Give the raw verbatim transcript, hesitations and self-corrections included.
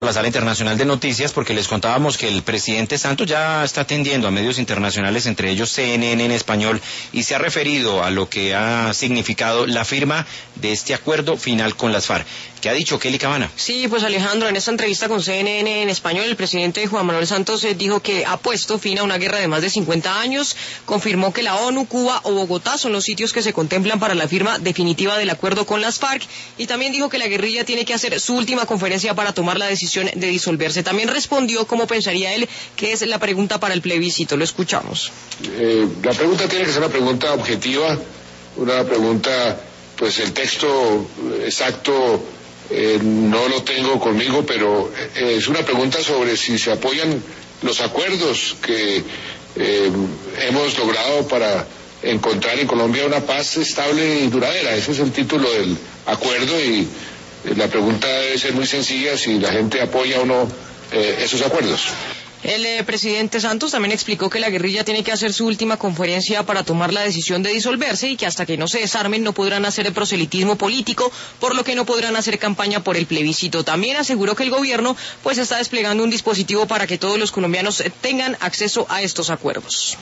la Sala Internacional de Noticias, porque les contábamos que el presidente Santos ya está atendiendo a medios internacionales, entre ellos C N N en español, y se ha referido a lo que ha significado la firma de este acuerdo final con las FARC. ¿Qué ha dicho Kelly Cabana? Sí, pues Alejandro, en esta entrevista con C N N en español, el presidente Juan Manuel Santos eh, dijo que ha puesto fin a una guerra de más de cincuenta años, confirmó que la ONU, Cuba o Bogotá son los sitios que se contemplan para la firma definitiva del acuerdo con las FARC, y también dijo que la guerrilla tiene que hacer su última conferencia para tomar la decisión de disolverse. También respondió cómo pensaría él que es la pregunta para el plebiscito. Lo escuchamos. Eh, la pregunta tiene que ser una pregunta objetiva, una pregunta, pues el texto exacto eh, no lo tengo conmigo, pero eh, es una pregunta sobre si se apoyan los acuerdos que eh, hemos logrado para encontrar en Colombia una paz estable y duradera. Ese es el título del acuerdo, y la pregunta debe ser muy sencilla: si la gente apoya o no eh, esos acuerdos. El eh, presidente Santos también explicó que la guerrilla tiene que hacer su última conferencia para tomar la decisión de disolverse, y que hasta que no se desarmen no podrán hacer el proselitismo político, por lo que no podrán hacer campaña por el plebiscito. También aseguró que el gobierno pues está desplegando un dispositivo para que todos los colombianos tengan acceso a estos acuerdos.